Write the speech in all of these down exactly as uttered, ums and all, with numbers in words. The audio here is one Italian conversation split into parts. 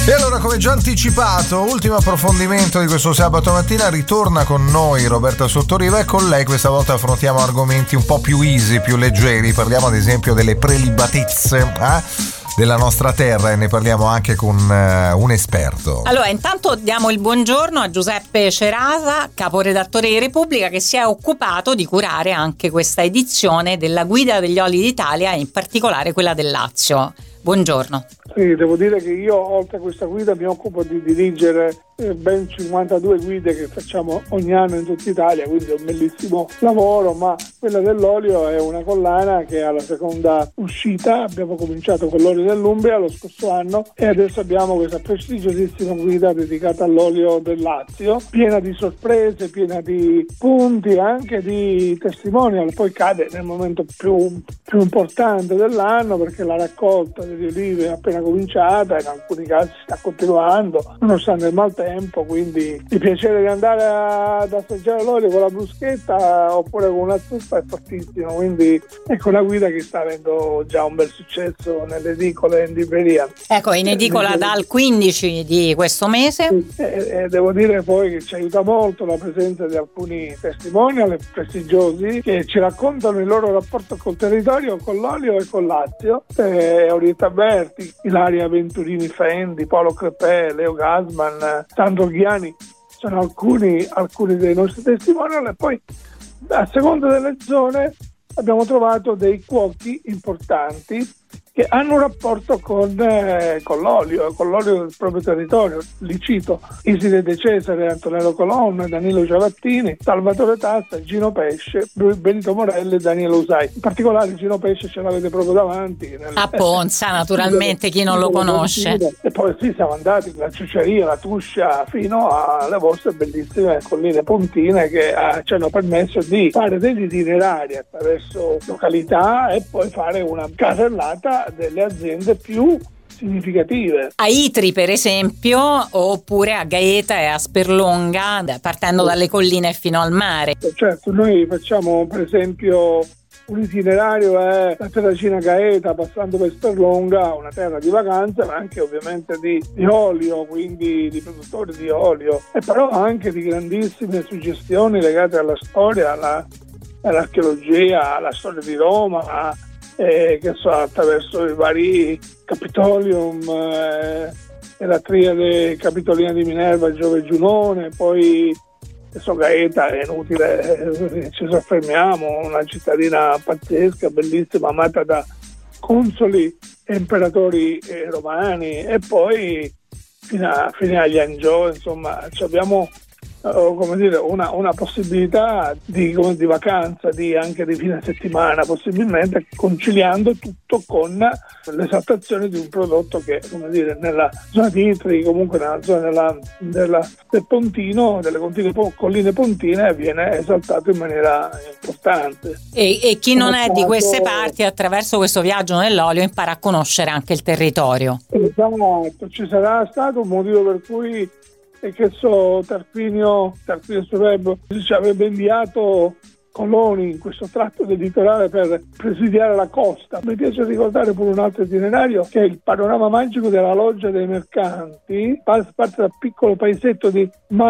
E allora, come già anticipato, ultimo approfondimento di questo sabato mattina, ritorna con noi Roberta Sottoriva e con lei questa volta affrontiamo argomenti un po' più easy, più leggeri. Parliamo ad esempio delle prelibatezze eh? della nostra terra e ne parliamo anche con uh, un esperto. Allora, intanto diamo il buongiorno a Giuseppe Cerasa, caporedattore di Repubblica, che si è occupato di curare anche questa edizione della Guida degli Oli d'Italia e in particolare quella del Lazio. Buongiorno. Sì, devo dire che io oltre a questa guida mi occupo di dirigere eh, ben cinquantadue guide che facciamo ogni anno in tutta Italia, quindi è un bellissimo lavoro, ma quella dell'olio è una collana che ha la seconda uscita. Abbiamo cominciato con l'olio dell'Umbria lo scorso anno e adesso abbiamo questa prestigiosissima guida dedicata all'olio del Lazio, piena di sorprese, piena di punti, anche di testimonial. Poi cade nel momento più, più importante dell'anno, perché la raccolta delle olive è appena cominciata, in alcuni casi sta continuando nonostante il maltempo, quindi il piacere di andare ad assaggiare l'olio con la bruschetta oppure con una zuppa è fortissimo, quindi ecco una guida che sta avendo già un bel successo nelle edicole e in libreria. Ecco, in edicola dal quindici di questo mese. E, e devo dire poi che ci aiuta molto la presenza di alcuni testimonial prestigiosi che ci raccontano il loro rapporto col territorio, con l'olio e con Lazio. Eh, Orietta Berti, Ilaria Venturini Fendi, Paolo Crepè, Leo Gasman, Sandro Ghiani sono alcuni, alcuni dei nostri testimonial. E poi a seconda delle zone abbiamo trovato dei cuochi importanti che hanno un rapporto con, eh, con l'olio, con l'olio del proprio territorio. Li cito: Iside De Cesare, Antonello Colonna, Danilo Ciavattini, Salvatore Tassa, Gino Pesce, Benito Morelli e Daniele Usai. In particolare Gino Pesce ce l'avete proprio davanti. Nel, a Ponza, eh, naturalmente, chi non lo conosce. E poi sì, siamo andati la Ciucceria, la Tuscia, fino alle vostre bellissime colline pontine che eh, ci hanno permesso di fare degli itinerari attraverso località e poi fare una carrellata delle aziende più significative. A Itri, per esempio, oppure a Gaeta e a Sperlonga, partendo dalle colline fino al mare. Certo, noi facciamo per esempio un itinerario è la Terracina Gaeta, passando per Sperlonga, una terra di vacanza, ma anche ovviamente di, di olio, quindi di produttori di olio, e però anche di grandissime suggestioni legate alla storia, alla, all'archeologia, alla storia di Roma, Eh, che so, attraverso i vari Capitolium eh, e la triade capitolina di Minerva, Giove e Giunone. Poi so, Gaeta è inutile, eh, ci soffermiamo, una cittadina pazzesca, bellissima, amata da consoli e imperatori eh, romani, e poi fino, a, fino agli Angiò, insomma abbiamo Uh, come dire, una, una possibilità di, come, di vacanza, di, anche di fine settimana, possibilmente conciliando tutto con l'esaltazione di un prodotto che, come dire, nella zona di Itri, comunque nella zona della, della, del Pontino, delle continue colline pontine, viene esaltato in maniera importante. E, e chi non è di queste parti, attraverso questo viaggio nell'olio, impara a conoscere anche il territorio. Esatto, ci sarà stato un motivo per cui e che so, Tarquinio, Tarquinio Surebro ci avrebbe inviato coloni in questo tratto del litorale per presidiare la costa. Mi piace ricordare pure un altro itinerario, che è il panorama magico della Loggia dei Mercanti, parte dal piccolo paesetto di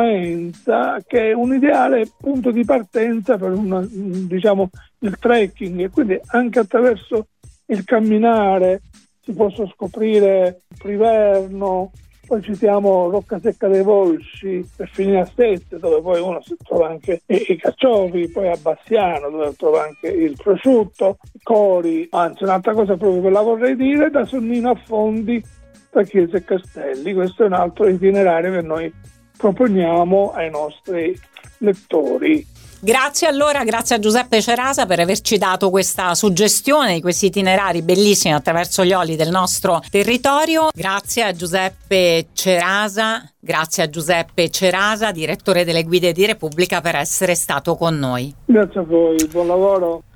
Maenza, che è un ideale punto di partenza per una, diciamo, il trekking, e quindi anche attraverso il camminare si possono scoprire Priverno. Poi citiamo Roccasecca dei Volsci per finire a Sette, dove poi uno si trova anche i, i carciofi, poi a Bassiano dove trova anche il prosciutto, Cori, anzi un'altra cosa proprio ve la vorrei dire, da Sonnino a Fondi, tra chiese e castelli. Questo è un altro itinerario che noi proponiamo ai nostri lettori. Grazie allora, grazie a Giuseppe Cerasa per averci dato questa suggestione di questi itinerari bellissimi attraverso gli oli del nostro territorio. Grazie a Giuseppe Cerasa, grazie a Giuseppe Cerasa, direttore delle Guide di Repubblica, per essere stato con noi. Grazie a voi, buon lavoro.